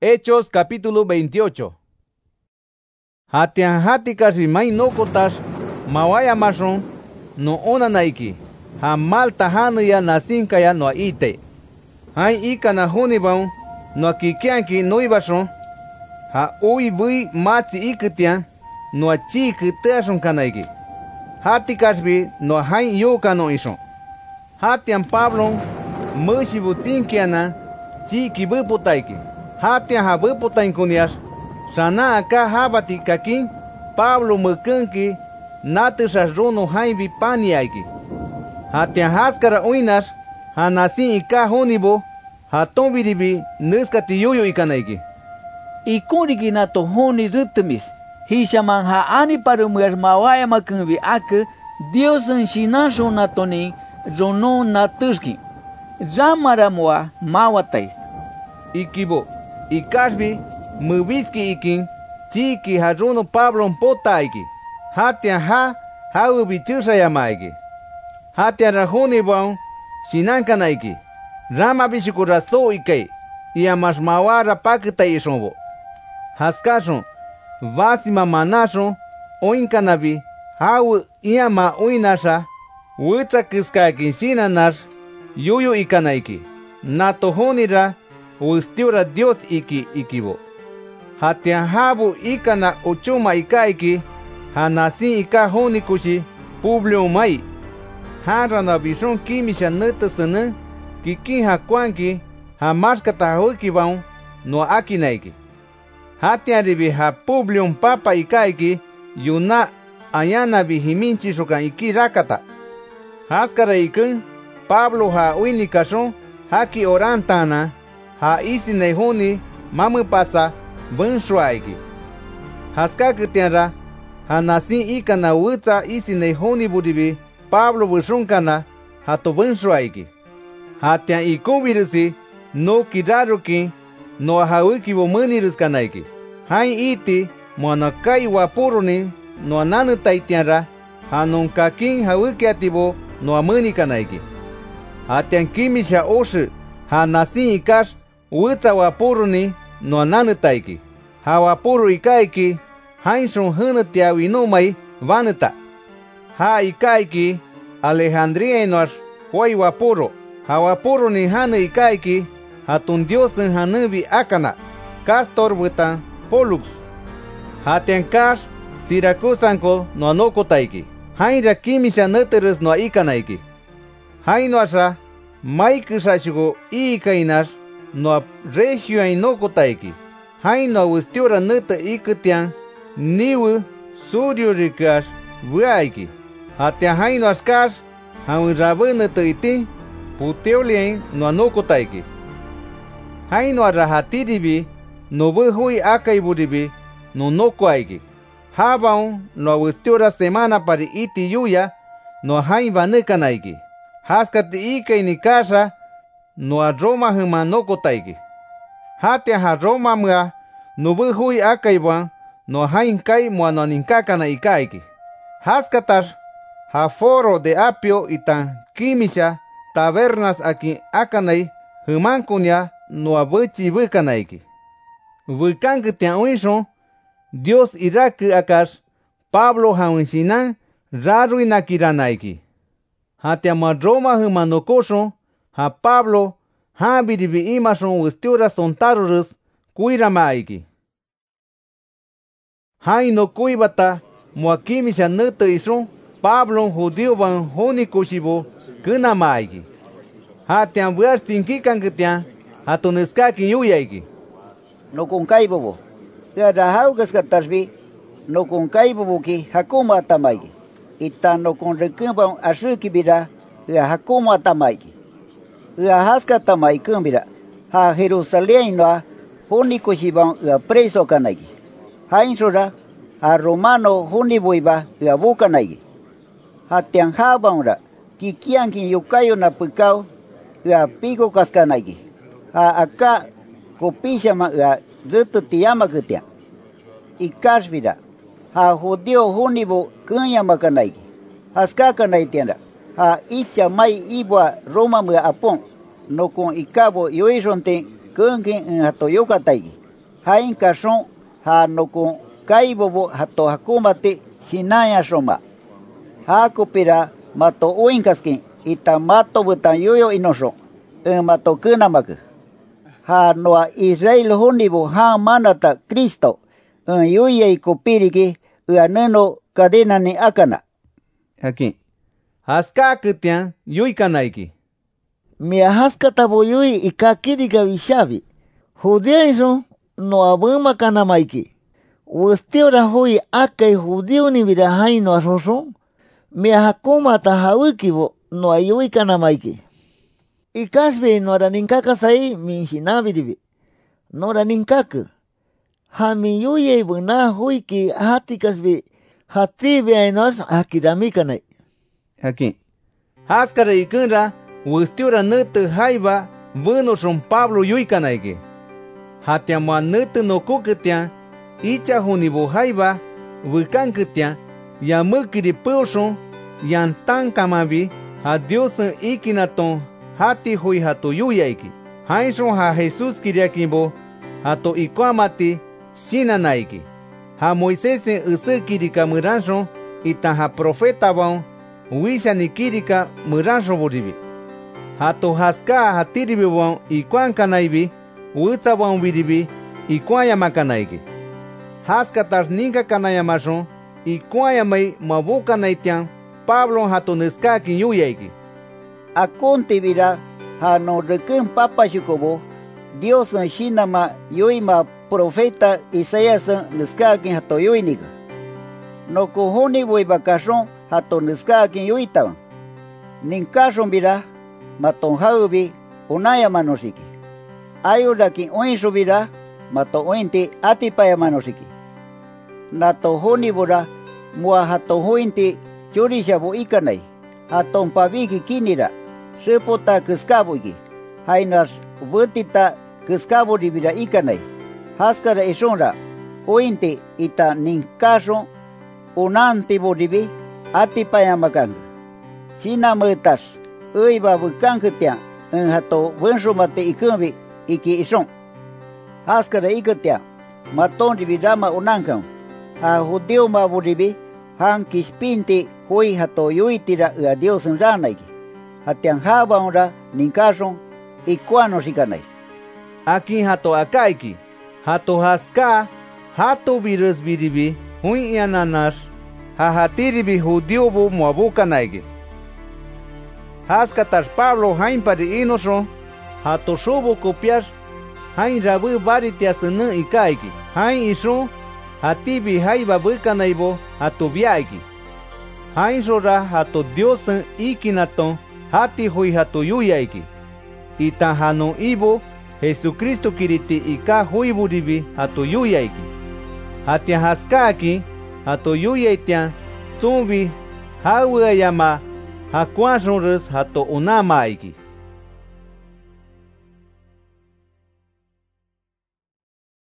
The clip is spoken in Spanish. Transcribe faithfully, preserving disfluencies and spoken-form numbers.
Hechos capítulo veintiocho. Hatian hatikas y may no kotas mawaya mashon no ona naiki. Ha malta hanuya nasinka ya no ite. Hay ika na hunibon no kikianki no ibashon. Ha ui bui matsi ikutian no chi kiteashon kanaiki. Hatikas bi no hay yoka no ishon. Hatian Pablo mushibutinkiana chi kibuputaiki. Hatian habuputain kunias. Sana aka habati kakin Pablo mukunki natusas runo hainvi paniaiki. Hatian haskara uinas hanasin ika honibo haton biribi nuskati yuyu ikanaiki. Ikurigi nato honi ruptumis. Hishaman ha ani parumuas mawaya makunvi ak Dios en shinasho natoni rono natuski. Ramaramoa mawatai. Ikibo ikashbi mubiski ikin chiki haruno Pablo potaiki. Hatian ha haubi chusayamaiki. Hatian rahuni bon sinankanaiki. Rama bishikura so ikai. Iamas mawara pakita ishonbo. Haskashon vasima manashon oinkanabi hau iama uinasha witsa kiskakin shinanar yuyu ikanaiki. Nato honira ustiura Dios iki ikibo. Hatian habu ikana uchuma ikaiki hanasin ika honi kushi Publio mai. Harana bishon kimisha nutusunu kikin hakwanki hamaskata hukibaun no akinaiki. Hatian ribi ha Publio papa ikaiki yuna ayana bihiminchi shokan iki rakata. Haskara ikun Pablo ha uinikashon haki orantana ha isi nehoni mamu pasa bunshuaiki. Haskakutianra ha nasin ikana witsa isi nehoni budibi Pablo bushunkana ha to bunshuaiki. Hatian ikubirusi no kiraruki no hawiki bomunirusanaiki. Hain iti monakai wapuruni no ananu taitianra ha nunkakin hawiki atibo no amunikanaiki. Hatian kimisha oshu ha nasin ikash witsa wapuruni no ananu taiki. Ha wapuru ikaiki hainshon hunutia winomai vanuta. Ha ikaiki Alejandria inoas huay wapuro. Ha wapuru ni hanu ikaiki hatun diosen hanubi akana. Castor butan Pollux. Hatian kash Siracusanko no anoko taiki. Hainra kimisha nuterus no ikanaiki. Hainoasha maikusashigo ikainas no regio inoko taiki. Haino ustiura nuta ikutian niwu suriurikas vuaiki. Hatian haino askas haun rabu nuta iti puteolien no anoko taiki. Haino arahatiribi no buhui akaiburibi no noko aiki. Habaun no ustiura semana pari iti yuya no hain vanukanaiki. Haskati ikai ni kasha no a Roma huma noko taiki. Hatian ha Roma mua no buhui akaiban no hain kai mua no ninkakana ikaiki. Haskatar ha foro de apio itan kimisha tabernas aki akanai humankunya no abuchi bukanaiki. Bukankutian uishon Dios iraku akas Pablo haunshinan raru inakiranaiki. Hatian ma Roma huma no koshon ha Pablo ha biribi imashon ustiura sontarurus kuiramaiki. Hai no kuibata muakimisha nuto ishon Pablo judío ban honi kushibo kunamaiki. Hatian buar tinkikan hatunuskakin yuyaiki. No kunkaibobo. Ya rahaugas katarbi no kunkaibobo ki hakuma tamaiki. Ita no kun rekumban ashuki bira ya hakuma tamaiki. Ya haska tamaikum bira. Ha Jerusalén no honi kushiban ya preso kanaiki. Ha insura ha romano honi boiba ya bukanaiki. Ha tian habanra kikiankin yukayo na pukao ya pico kaskanaiki. Ha aka kopishama ya rutu tiyama kutia. Ikashvira ha judío honibo kunyama kanaiki. Haska kanaitianda. Ha icha mai ibwa Roma mua apon no con ikabo yoishonte kunkin en hatoyoka taiki. hain kashon ha nokon kaibobo hato hakumati sinaya shoma. Ha kupira mato uinkaskin ita mato butan yoyo inoso. En mato kunamak. Ha noa Israel honibo ha manata Cristo. En yuye kupiriki uaneno cadena ni akana. Aquí. Haska kitian yui kanaiki. Mia haskata boyui ikakiriga vishavi. Judeo no abuma kanamaiki. Westiora hui akai judeo ni virahai no asoso. Mia hakuma tahawikivo no ayui kanamaiki. Ikasbe no raninkaka sai minshinavidivi. No raninkaka. Hami yuye buna huiki hatikasbe hatibe ainos akiramikanai. Aquí. Haskara ikunra westiora nutu haiba bueno son Pablo yui kanaiki. Hatiamua nutu no kuketian icha hunibo haiba wikanketian yamukiri pulson yantan kamavi ha Dios ikinaton hati hui hato yuyaiki. Hainson ha Jesus kiriakimbo hato ikuamati sinanaiki. Ha Moisés usukirika muranson ita ha profeta baon wisha nikirika muranson boribi. Hato haska hatiribi baon ikuan kanaibi Witsa baon biribi ikuan yamakanaiki. Haska tas ninka kanayamason ikuan yamai mabuka naitian Pablo hato niskakin yuyaiki. Akonte vira ha no rekin papa shikobo Dios en shinama yoima profeta Isaías niskakin hato yoinika. No kohoni boi bakashon hato niskakin yoitaban. Ninkashon vira maton haubi unaya manosiki. Ayurakin oinso vira mato ointe atipaya manosiki. Nato honi bora mua hato hointe chorishabu ikanai. Haton paviki kinira. Sepota kiskabuiki. Hainas butita kiskabu ribira ikanai. Haskara esonra. Ointe ita ninkashon unanti boribi atipaya makang. Sina metas. Uiba bukanketian. En hato bensumate ikumbi iki ison. Haskara ikatia. Maton ribirama unankam. Ha judeo ma boribi. Han kispinti hui hato yuitira ua Dios en ranaiki. Hatian habaonra ninkason ikuano sikanai. Aquí hato akaiki. Hato haska hato virus biribi hui iananas ha hatiribi judeo bu muabuka naiki. Haskatas Pablo hain pari inoso hato subo copias hain rabu baritia senu ikaiki. Hain iso hatibi haiba bukanaibo hato viaiki. Hain sora hato Dios ikinaton hati hui hato yuyaiki. Ita hano ibo Jesucristo kiriti ika hui buribi hato yuyaiki. Hatia haskaki hato yuyaitian tumbi hawa yama hakuan hato unama aiki.